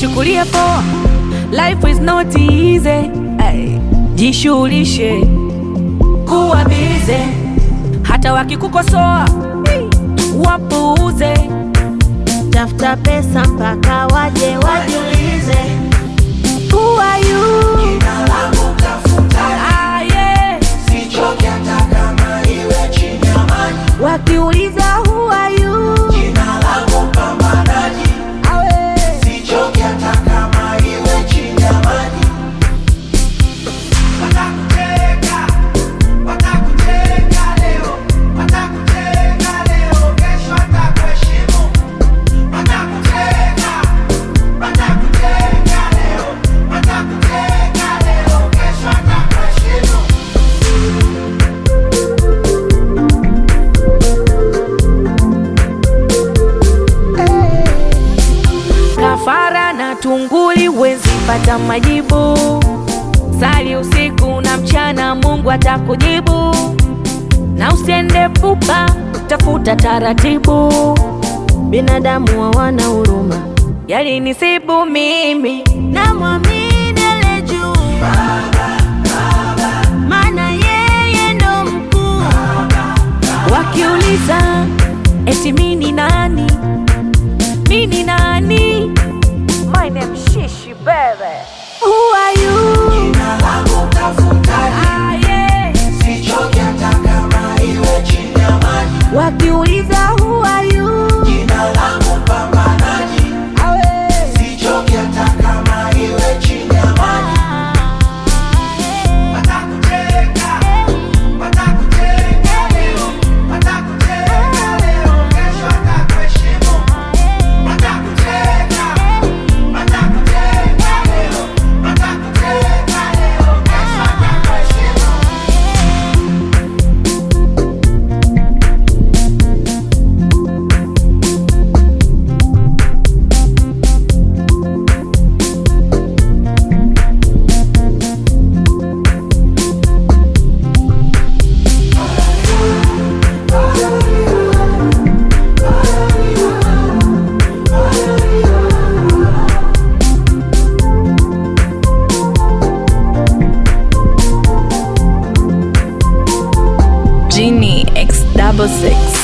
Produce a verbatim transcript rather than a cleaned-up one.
usichukulie poa, life is not easy. Ay, jishughulishe kuwa busy, hata wakikukosoa wapuuze. Tafuta pesa mpaka waje wajiulize, who are you? Jina langu tafuta, Ah, yeah. sichoki hata kama iwe chini ya maji. Wakiuliza who are you? Jina langu pambanaji, Awe. sichoki hata kama iwe chini ya maji. Watakuteka, watakuteka leo, watakuteka leo, kesho watakuheshimu. Watakuteka, watakuteka leo, watakuteka leo, kesho watakuheshimu. Kafara na tunguli wezi pata majibu. Sali usiku na mchana, Mungu atakujibu. Na usiende pupa, tafuta taratibu. binadamu hawana huruma. Yalinisibu mimi, Na muamini ale juu, maana yeye ndo mkuu. wakiuliza eti mini nani, mini nani? My name Shishi baby. Who are you? Jina langu tafutaji, Ah, yeah. sichoki hata kama iwe chini ya maji. Wakiuliza who are you? Jina langu pambanaji, Awe. sichoki hata kama iwe chini ya maji. Watakuteka, watakuteka leo, watakuteka leo, kesho watakuheshimu. Watakuteka, watakuteka leo, watakuteka leo, kesho watakuheshimu. Genie X double six.